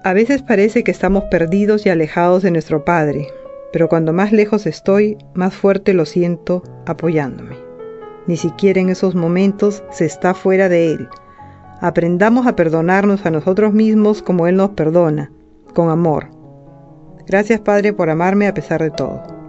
A veces parece que estamos perdidos y alejados de nuestro Padre, pero cuando más lejos estoy, más fuerte lo siento apoyándome. Ni siquiera en esos momentos se está fuera de Él. Aprendamos a perdonarnos a nosotros mismos como Él nos perdona, con amor. Gracias, Padre, por amarme a pesar de todo.